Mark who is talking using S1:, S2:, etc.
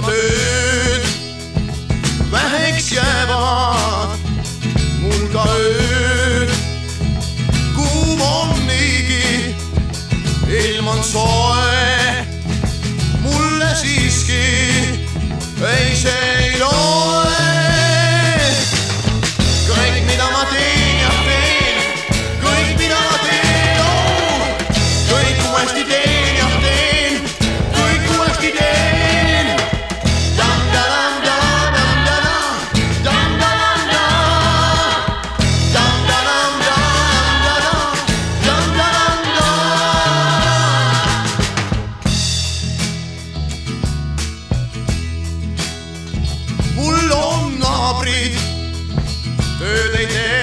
S1: tööd väheks jäävad mul ka ööd. Kuum on niigi, ilm on soe, mulle siiski ei see ei loe. Kõik mida ma teen ja teen, kõik mida ma teen, kõik uuesti teen ja teen, kõik uuesti teen. Mul on naabrid, tööd ei tee.